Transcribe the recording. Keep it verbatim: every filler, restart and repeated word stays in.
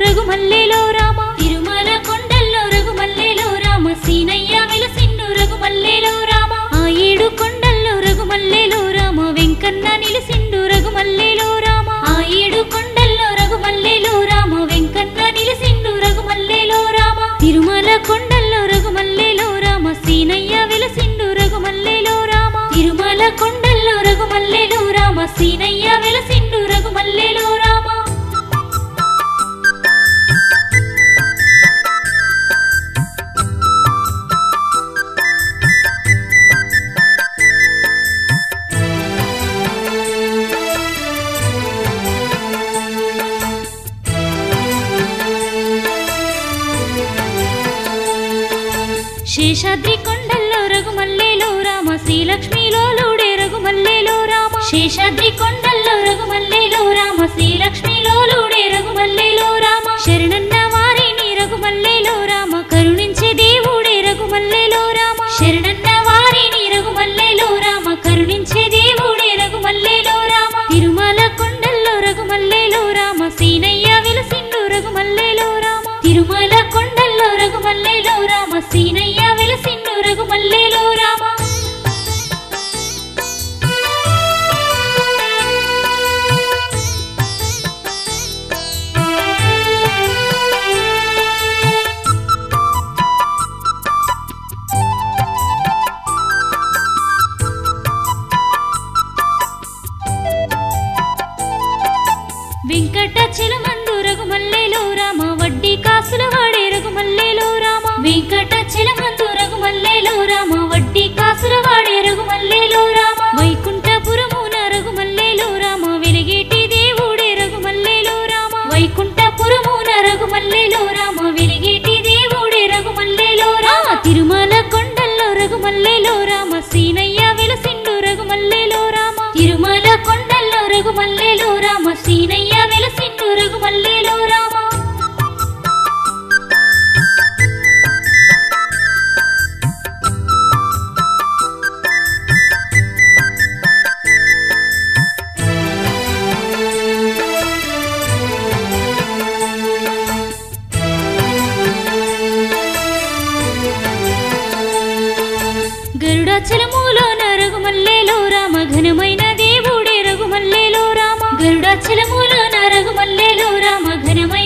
రఘుమల్లేలో రామ తిరుమల కొండల్లో రఘుమల్లేలో రామ సీనయ్య వెలసిండు రఘుమల్లేలో రామ ఆ ఏడు కొండల్లో రఘుమల్లేలో రామ వెంకన్న నిలిసిండు రఘుమల్లేలో రామ ఆ ఏడు కొండల్లో రఘుమల్లేలో రామ వెంకన్న నిలిసిండు రఘుమల్లేలో రామ తిరుమల కొండల్లో రఘుమల్లేలో రామ సీనయ్య వెలసిండు రఘుమల్లేలో రామ తిరుమల కొండల్లో రఘుమల్లేలో రామ సీనయ్య వెలసిండు రఘుమల్లేలో రామ శేషాద్రి కొండల్లో రఘుమల్లేలో రామ శ్రీలక్ష్మిలో లూడే రఘుమల్లేలో రామ శేషాద్రి కొండల్లో రఘుమల్లేలో రామ శ్రీలక్ష్మిలో లూడే రఘుమల్లేలో రామ శరణన్న వారిని రఘుమల్లేలో రామ కరుణించే దేవుడే రఘుమల్లేలో రామ శరణన్న వారిని రఘుమల్లేలో రామ కరుణించే దేవుడే రఘుమల్లేలో రామ తిరుమల కొండల్లో రఘుమల్లేలో రామ సీనయ్య వెలసిండు రఘుమల్లేలో రామ తిరుమల కొండల్లో రఘుమల్లేలో రామ సీనయ్య వెలసిండు రఘుమల్లేలో రామ వెంకటాచలమందు రఘుమల్లేలో రామ వడ్డీ కాసుల వాడే రఘుమల్లేలో రామ వెంకటాచలమందు రఘుమల్లేలో రామ వడ్డీ కాసుల వాడే రఘుమల్లేలో రామ వైకుంఠపురమున రఘుమల్లేలో రామ వెలిగేటి దేవుడే రఘుమల్లేలో రామ వైకుంఠపురమున రఘుమల్లేలో రామ వెలిగేటి దేవుడే రఘుమల్లేలో రామ తిరుమల కొండల్లో రఘుమల్లేలో రామ సీనయ్య వెలసిండు రఘుమల్లేలో రామ తిరుమల కొండల్లో రఘుమల్లేలో రామ సీనయ్య వెలసిండు రఘుమల్లేలో రామ గరుడాచలములోన రఘుమల్లేలో రామ ఘనమైన దేవుడే రఘుమల్లేలో రామ గరుడాచలములోన రఘుమల్లేలో రామ ఘనమైన